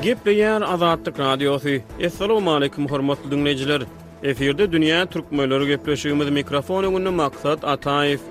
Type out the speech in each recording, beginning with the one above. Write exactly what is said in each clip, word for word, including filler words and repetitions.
Gepleýär Azatlyk Radiosu. Assalamu alaykum hormatly dinleyijiler. Eferde dünýä türkmenleri gepleşigimiz mikrofon öňünde maksat Ataýew.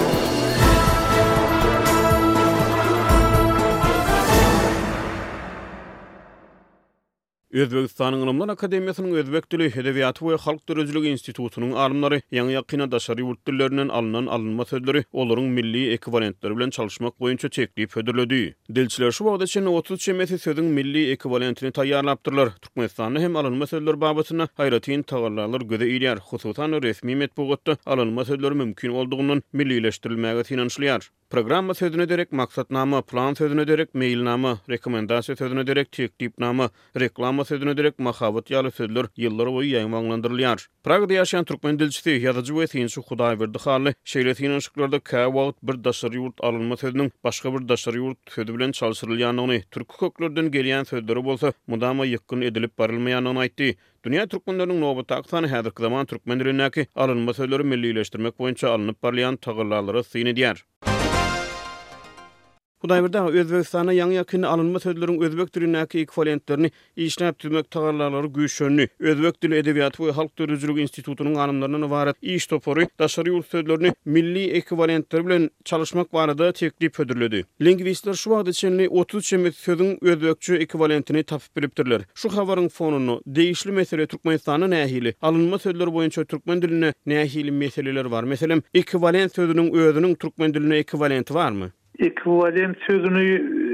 Özbegistanyň Ilimler Akademiýasynyň Özbek dili, edebiýaty we halk dörejilik institutunyň alymlary ýa-ni ýakyna daşary ýurt dillerinden alynan alınma sözleri olaryň milli ekwivalentleri bilen çalışmak boýunça teklip ödürledi. Dilçiler şu wagta çen otuz çemesi sözüň milli ekwivalentini taýýarlapdyrlar. Türkmenistanda hem alınma sözleri babatyna haýratyn tagallarlar göze ilýär. Hususan resmi metbuatda alınma sözleri mümkin boldugynyň millileşdirilmäge tinançlýar. Programma sözüne derek maksatnama, plan sözüne derek mailnama, rekomendasiýa sözüne derek teklipnama, reklama sözüne derek mahabat ýaly sözler ýyllar boýy ýaňlandyrylar. Pragda ýaşaýan türkmen dilçisi, ýazyjy we synçy Hudaýberdi haly şeýletin ýyşyklerde käwagt bir daşary ýurt alınma sözüniň başga bir daşary ýurt sözü bilen çalşyrylýanyny, türk köklerden gelýän sözleri bolsa mudama ýykyn edilip barylmaýanyny aýtdy. Dünýä türkmenläriniň nowbaty aksany häzirki zaman türkmen dilindäki alınma sözleri millileşdirmek boýunça alınıp barlayan tagallarlary syn edýär. Hudaýberde Özbegistana ýaňy ýakyn alınma sözleriň özbek dilindäki ekwivalentlerini işläp türmek tagallarlary güýçlenýär. Özbek dili edebiýaty we halk dörejilik institutunyň alymlaryndan ibaret iş topory daşary ýurt sözlerini milli ekwivalentler bilen çalışmak barada teklip ödürledi. Lingwistler şu wagta çenli otuz çemet sözüň özbekçe ekwivalentini tapyp beripdirler. Şu habaryň fonuny değişli mesele Türkmenistanyň nähili alınma sözleri boýunça türkmen diline nähili meseleler var. Meselem ekwivalent sözüniň özüniň türkmen diline ekwivalenti barmy? Ekwivalent sözünü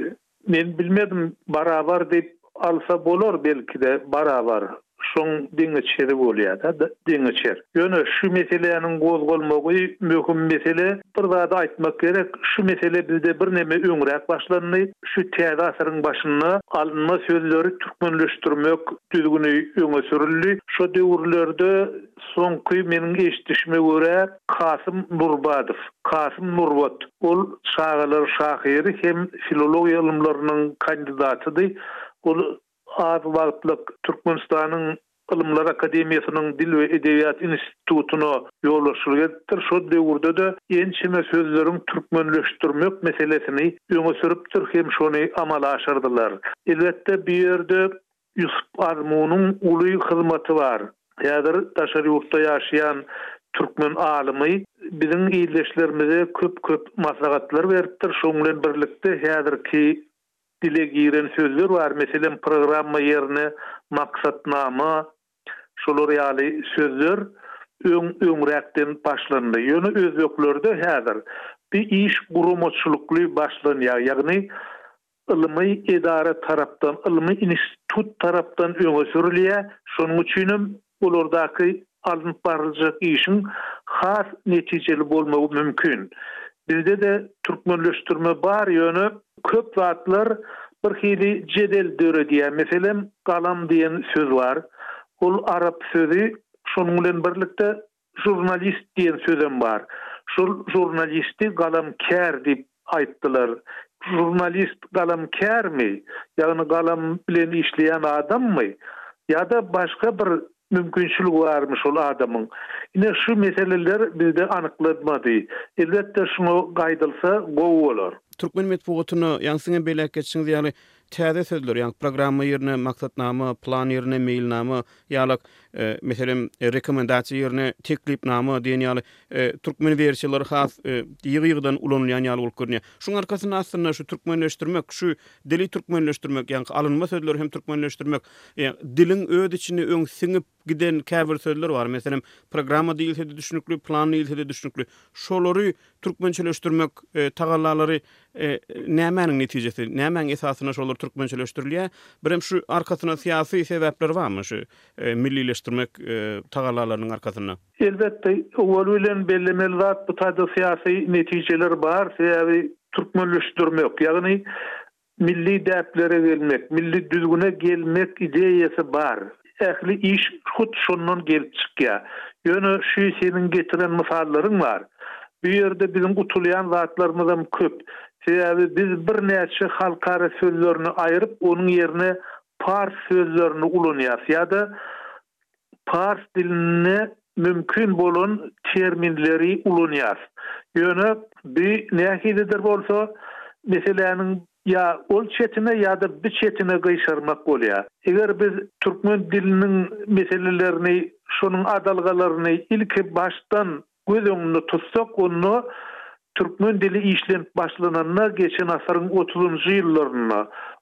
men bilmedim, barabar deyip alsa bolar, belki de barabar. Şoň diňeçeri bolýar da, diňeçer. Ýöne şu meseleniň gozgolmagy möhüm mesele. Bir zat aýtmak gerek, şu mesele bizde bir neme öňrek başlandy. Şu täze asyryň başynda alınma sözleri türkmenleşdirmek düzgüni öňe sürildi. Şu döwürlerde soňky meniň eşitişime görä Kasym Nurbadow, Kasym Nurbat, ol şagalar şahyry hem filologiýa ilmläriniň kandidatydy. Ol az wagtlyk Türkmenistanyň Ilimler Akademiýasynyň Dil we Edebiýat Institutuny ýollaşyrypdyr. Şo döwürde de ençime sözleriň türkmenleşdirmek meselesini öňe sürüpdir hem şonu amala aşyrdylar. Elbetde bir ýerde Ýusuf Armunyň uly hyzmaty bar. Häzir daşary ýurtda ýaşaýan türkmen alymy biziň ýyldaşlarymyza köp-köp maslahatlar beripdir. Şoň bilen birlikde häzirki dile giren sözler var. Meselem programma yerine maksatnama, şolar ýaly sözler öň öňrekden başlandy. Ýöne özbeklerde häzir bir iş gurumatçylykly başlanýar. Ýagny ilmi idare tarapdan, ilmi institut tarapdan öňe sürilýär. Şonuň üçin bulardaky alınıp barıljak işin has netijeli bolmagy mümkin. Bizde de türkmenleşdirme bar ýöne köp zatlar bir hili jedel döredýär. Meselem galam diýen söz var. Ol arap sözü, şonuň bilen birlikde jurnalist diýen sözem bar. Şol jurnalisti galamkär diýip aýtdylar. Jurnalist galamkärmi? Ýagny galam bilen işleýän adammy? Ýa-da başga bir mümkinçilik barmy şol adamyň? Ine şu meseleler bizde anyklanmady. Elbetde şunu gaýdylsa gowy bolar. Türkmen metbuatyny ýaňsyňa belek geçiňiz, ýaly täze sözler, ýa-ni programma ýerine maksatnama, plan ýerine mailnama, ýaly e, meselem e, rekomendasiýa ýerine teklipnama diýen ýaly e, türkmen versiýalary has e, ýygy-ýygydan ulanýan ýaly bolup görnýär. Şuň arkasyna aslynda şu türkmenleşdirmek, şu dili türkmenleşdirmek, ýa-ni alınma sözleri hem türkmenleşdirmek, e, diliň öz içine öň siňip giden käbir sözler var. Meselem programma diýilse düşünükli, plan diýilse düşünükli. Şolary türkmençeleşdirmek e, tagallalary e, nämäniň netijesi, nämäň esasyna şolar türkmençeleşdirilýär? Birem şu arkasyna syýasy sebäpler barmy şu e, millileşdirmek e, tagallalarynyň arkasyna? Elbetde owal bilen bellemeli zat bu taýda syýasy netijeler bar. Sebäbi türkmenleşdirmek, ýagny milli däplere gelmek, milli düzgüne gelmek ideýasy bar. Ähli iş hut şondan gelip çykýar. Ýöne şu seniň getiren misallaryň bar. Bu ýerde biziň utulýan zatlarymyzam köp. Sebäbi biz bir näçe halkara sözlerini aýryp, onuň ýerine pars sözlerini ulanýar. Ýa-da pars diline mümkin bolan terminleri ulanýar. Ýöne bir nähilidir bolsa, meseleniň ya ol çetine ya da bir çetine gıyşarmak bolýar. Eger biz türkmen dilinin meselelerini, şonun adalgalarını ilki baştan göz öňünde tutsak, onu türkmen dili işlenip başlananna geçen asaryň otuzunjy ýyllaryna,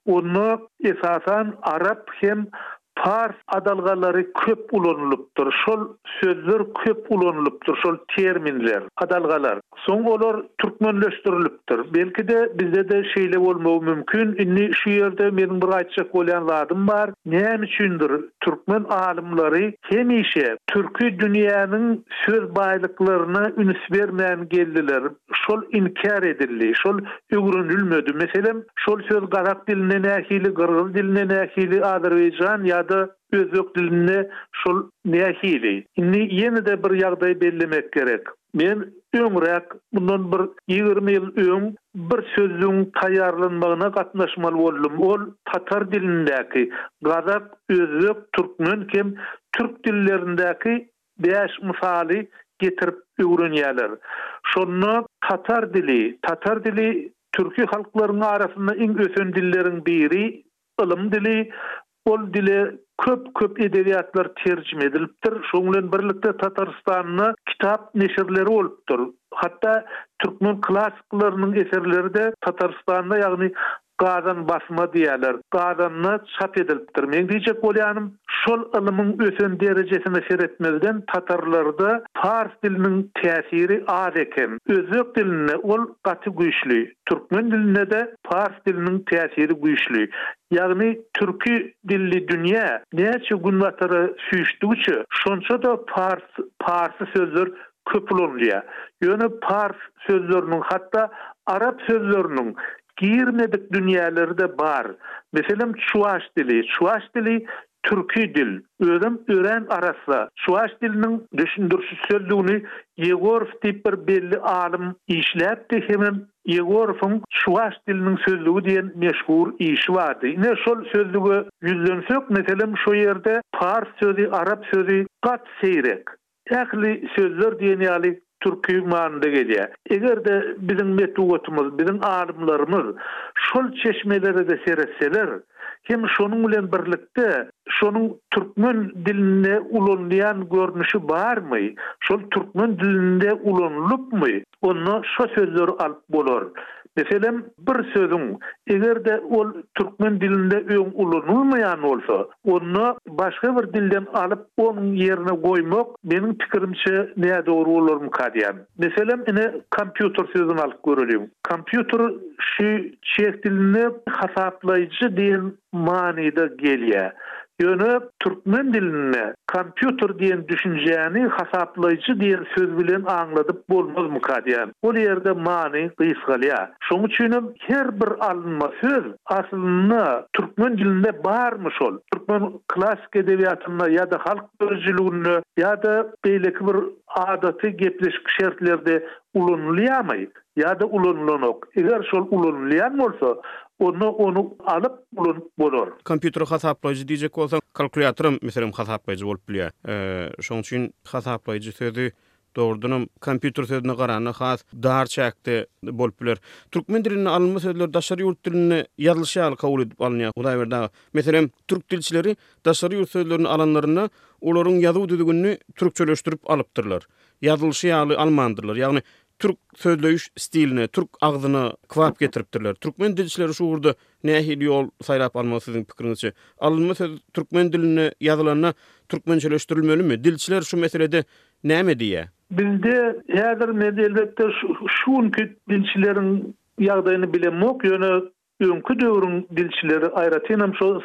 onu esasan Arap hem Fars adalgalary köp ulanylypdyr. Şol sözler köp ulanylypdyr. Şol terminler, adalgalar. Soň olar türkmenleşdirilipdir. Belki de bizde de şeýle bolmagy mümkin. Inni şu ýerde meniň bir aýtjak bolýan zadym bar. Näme üçindir türkmen alymlary hemişe türkü dünýäniň söz baýlyklaryna üns bermän geldiler. Şol inkar edildi. Şol öwrünilmedi. Meselem şol söz Gazak diline nähili, Gırgız diline nähili, Azerbaýjan ya da özbek diline şol nähili. Inni ýene de bir ýagdaý bellemek gerek. Men öňrek bundan bir ýygrimi ýyl öň bir sözüň taýýarlanmagyna gatnaşmaly boldum. Ol tatar dilindäki Gazak, özbek, türkmen hem türk dillerindäki beş misaly getirip öwrenýärler. Şonu tatar dili, tatar dili türkü halklarynyň arasynda iň ösen dilleriň biri, ılym dili. Ol dile köp köp edebiýatlar terjime edilipdir. Şoň bilen birlikde Tatarstanyň kitap neşirleri bolupdyr. Hatda türkmen klassiklarynyň eserleri de Tatarstanda, ýagny Gazan basma diýerler. Gazanna çap edilipdir. Men diýjek bolýanym, şol ilimiň ösen derejesine seretmezden Tatarlarda Fars diliniň täsiri az eken. Özbek diline ol gaty güýçli. Türkmen diline de Fars diliniň täsiri güýçli. Ýagny türki dilli dünýä näçe gün batary süýşdigçe, şonça da Fars Farsy sözler köp bolanýar. Ýöne Fars sözleriniň, hatda Arap sözleriniň girmedik dünýälerde bar. Meselem Çuvaş dili, Çuvaş dili türki dil. Özüm ören arasla Çuvaş diliniň düşündürşi sözlüğünü Yegorov diýip bir belli alim işläpdi. Hem Yegorov'un Çuvaş diliniň sözlüğü diýen meşhur işi vardy. Ine şol sözlüğü yüzlensek, meselem şo ýerde Fars sözü, Arap sözü gat seýrek. Ähli sözler diýen ýaly türkü manada gelýär. Eger de bizim metodumyz, bizim alimlerimiz şol çeşmelere de seretseler, hem şonuň bilen birlikde şonuň türkmen diline ulanýan görnüşi barmy? Şol türkmen dilinde ulanlypmy? Onu şo sözler alyp bolar. Meselem bir sözüň eger de ol türkmen dilinde öň ulanylmaýan bolsa, onu başga bir dilden alyp onuň ýerine goýmak meniň pikirimçe näde dogry bolarmy kadýan. Meselem ine kompýuter sözüni alyp görelim. Kompýuter şu çeх dilini hasaplayıcı diýen manada gelýär. Ýöne türkmen diline kompýuter diýen düşünjäni hasaplayıcı diýen söz bilen aňladyp bolmazmy kadýan. Ol ýerde many gysgalýar. Şoň üçin her bir alınma söz aslyna türkmen dilinde barmy şol? Türkmen klassik edebiýatynda ýa-da halk görüjlüğünde ýa-da beýleki bir adaty gepleşik şertlerde ulanylýarmy? Ýa-da ulanlanok. Eger şol ulanylýan bolsa, onu onu alıp bulun bolar. Kompýuter hasaplayıcı diýjek bolsaň, kalkulatorym meselem hasaplayıcı bolup bilýär. Eee, şoň üçin hasaplayıcı sözü doğrudan kompýuter sözüne garana has dar çäkde bolup bilýär. Türkmen diliniň alınma sözleri daşary ýurt diline ýazylşy kabul edip alınýar. Uda berdi. Meselem türk dilçileri daşary ýurt sözlerini alanlaryna olaryň ýazyw düzgünini türkçeleşdirip alypdyrlar. Ýazylşy ýaly almandyrlar. Ýagny Türk sözleýüş stilini, Türk agzyny kwap getiripdirler. Türkmen dilçileri şu urda nähili ýol saýlap almagy siziň pikirinizçe? Alınma söz türkmen diline ýazylanyna türkmençeleşdirilmelimi? Dilçiler şu meselede näme diýär? Bizde häzir men elbetde şuňky dilçileriň ýagdaýyny bilenmek, ýöne öňkü döwrüň dilçileri aýratynam şol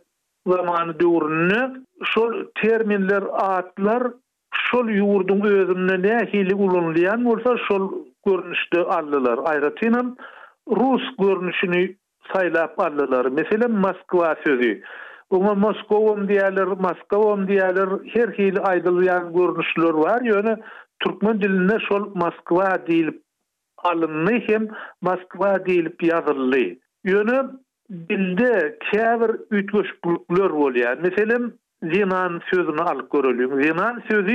zamany döwrüne şol terminler, atlar şol ýurdun özünde nähili ulanylýan bolsa şol görnüşde aldylar. Aýratynam Rus görnüşini saýlap aldylar. Meselem Moskwa sözü. Oma Moskowam diýerler, Moskowam diýerler, her hili aýdylýan görnüşler bar. Ýöne türkmen dilinde şol Moskwa diýilip alınny hem Moskwa diýilip ýazyldy. Ýöne dilde käbir ütgeşlikler bolýar. Meselem Zenan sözünü alyp görelim. Zenan sözü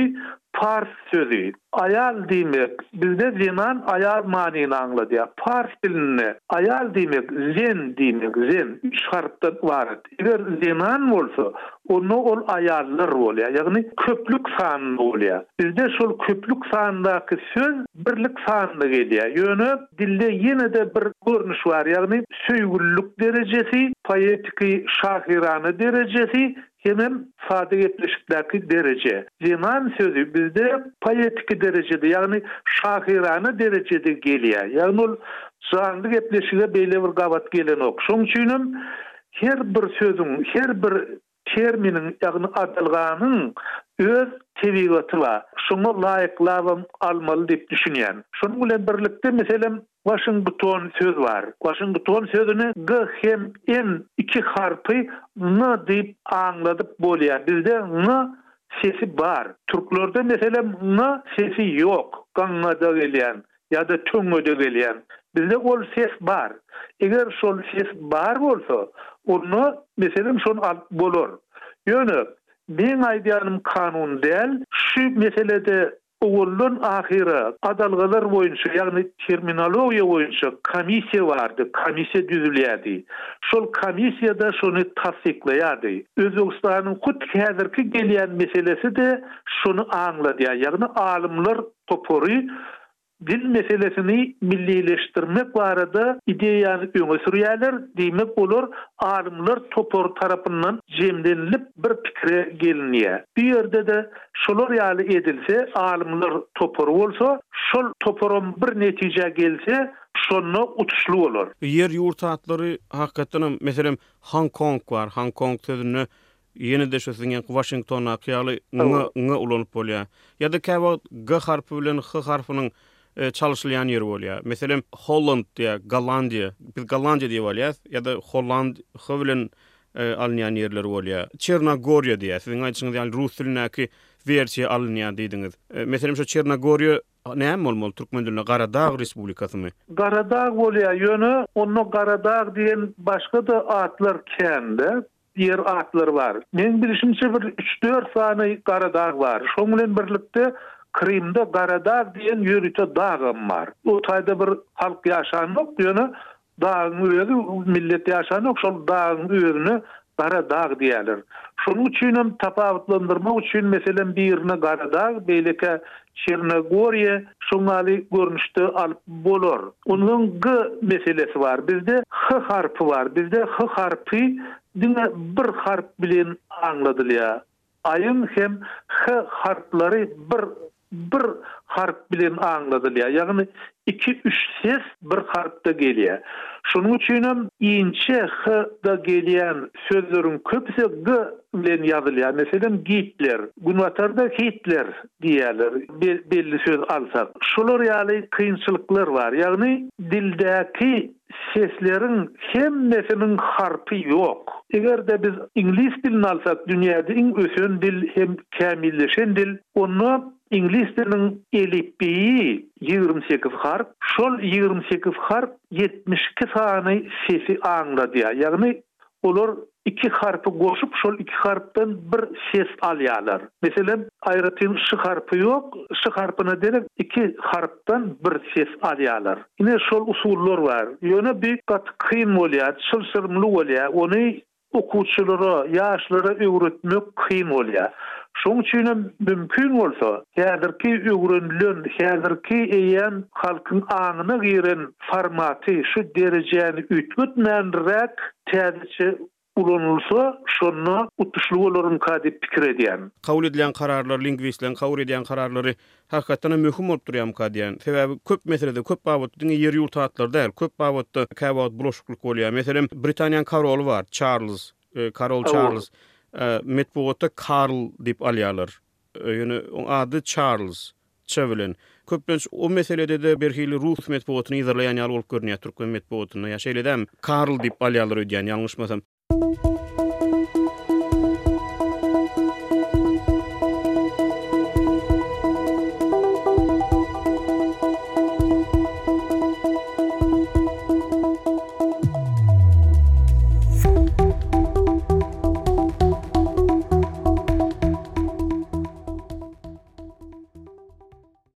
Fars sözü. Ayal demek bizde zenan ayal manini anladı ya. Fars dilinde ayal demek zen demek zen. Üç harften var. Eğer zenan olsa onu ol ayallar oluyor. Yani köplük sanı oluyor. Bizde şol köplük sanındaki söz birlik sanına geliyor. Yönü dilde yine de bir görünüş var. Yani söygüllük derecesi, poetiki şahirane derecesi, hemen sade gepleşikteki derece. Zenan sözü bizde poetik derecede, yani şahirane derecede geliyor. Yani ol zanlı gepleşige beyle bir gavat gelen ok. Şoň üçin her bir sözün, her bir terminin, yani adalganyň öz tebigaty var. Şoňa laýyklabam almaly diýip düşünýän. Şonuň bilen birlikde meselem Washington söz var. Washington sözüni G hem N iki harpy N diýip aňladyp bolýar. Bizde N sesi bar. Türklerde meselem N sesi yok. Gaňada gelýän ya da töňede gelýän. Bizde ol ses bar. Eger şol ses bar bolsa, onu meselem şon alyp bolar. Ýöne men aýdýanym kanun däl, şu meselede Oğulun ahire adalgalar boyunca, yani terminologiya boyunca komisiya vardı, komisiya düzülýärdi. Şol komisiyada şonu tasdikleýärdi. Özbegistanyň hut häzirki gelýän meselesi de şonu aňlady. Yani alimler topory dil meselesini millileştirmek barada ideýany öňe sürýärler, diýmek bolar, alimler topor tarapyndan jemlenilip bir pikire gelinýär. Bu ýerde de şolar ýaly edilse, alimler topor bolsa, şol toporum bir netije gelse, şonu utuşly bolar. Yer ýurtatlary hakykatdan meselem Hong Kong var. Hong Kong sözüni yeni de şösüňen Washington'a kyaly ňa ulanyp bolýar. Ya da käwagt G harpy bilen H harpynyň çalışılan yer bolýar. Meselem Holland diýä, Gollandiýa, biz Gollandiýa diýip bolýar, ya da Holland howlen alınýan yerler bolýar. Çernogoriýa diýär. Siziň aýtýyňyz ýaly rus dilindäki versiýa alınýan diýdiňiz. Meselem şu Çernogoriýa näme bolmaly? Türkmen dilinde Garadağ Respublikasymy? Garadağ bolýar. Ýöne onu Garadağ diýen başga da atlar kende. Diğer atlar var. Men bilişimçe bir üç dört sany Garadağ var. Şoň bilen birlikde Krimde Garadağ diyen yörüte dağım var. O taýda bir halk ýaşanok, ýöne dağın özü millet ýaşanok, şol dağın özüne Garadağ diýerler. Şonuň üçin hem tapawutlandyrmak üçin meselem birine Garadağ, beýleke Çernogoriýa şoňaly görnüşde alyp bolar. Onuň G meselesi var. Bizde H harpy var. Bizde H harpy diňe bir harp bilen aňladylýar. Ayın hem H harflary bir bir harf bilen aňladylýar. Ýagny iki üç ses bir harpda gelýär. Şonuň üçin hem inçe H da gelýän sözleriň köpüsi G bilen ýazylýar. Meselem Hitler, Günwatarda Hitler diýerler. Belli söz alsak. Şolar ýaly kynçylyklar var. Ýagny dildäki seslerin hemmesinin harpy yok. Eger de biz İngiliz dilini alsak, dünýäde iň ösen dil hem kämilleşen dil, onu İngiliz dilinin elifbeyi ýigirmi sekiz harp, şol ýigirmi sekiz harp yetmiş iki sany sesi aňladýar. Ýagny olar iki harpy goşup şol iki harpdan bir ses alýarlar. Meselem aýratyn ş harpy yok, ş harpyna derek iki harpdan bir ses alýarlar. Ine şol usullar var. Ýöne bir gat kyn bolýar, çylşyrmly bolýar. Ony okuwçylara, ýaşlara öwretmek kyn bolýar. Şoň üçin mümkin bolsa, häzirki öwrenilen, häzirki eýen halkyň aňyna giren formaty şu derejäni ütgütmändirek täzeçe ulanılsa, şonu utuşlu bolarym kadip pikir edýän. Kabul edilen kararlar, lingwistlerin kabul edilen kararlary hakykatdan möhüm bolup durýar kadýan. Sebäbi köp meselede, köp babatda ýer ýurtatlar däl, köp babatda käwagt bulaşyklyk bolýar. Meselem Britaniýanyň karoly var, Charles, Karol Charles. Metbuatda Karl dip alýarlar. Ýöne ady Charles Chevlin. Köpünç o meselede de berhili Rus metbuatyny ýazarlaýan ýaly bolup görnýär, Türkmen metbuatyny. Ýa şeýledem Karl dip alýarlar öýdýän, ýalňyşmasam.